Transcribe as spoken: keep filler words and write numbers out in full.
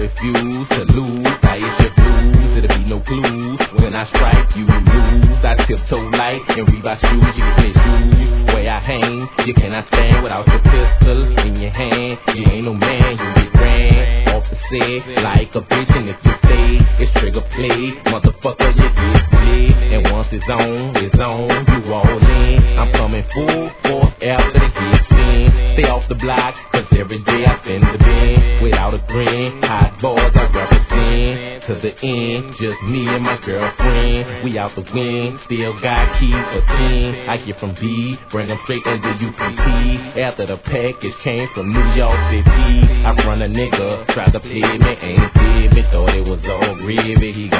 refuse to lose. I is your blues, it'll be no clues. When I strike, you lose. I tiptoe light and Reebok shoes. You can shoes where I hang. You cannot stand without your pistol in your hand. You ain't no man, you get ran off the set like a bitch. And if you stay, it's trigger play. Motherfucker, you get split. And once it's on, it's on. You all in. I'm coming full force after the hits in. Stay off the block, cause every day I spend the bin. Without a grin, hot boys I represent. To the end, just me and my girlfriend. We out the wind, still got keys for ten. I get from B, bring them straight into U P T. After the package came from New York City, I run a nigga, tried to play me, ain't did me. Thought it was all gravy, he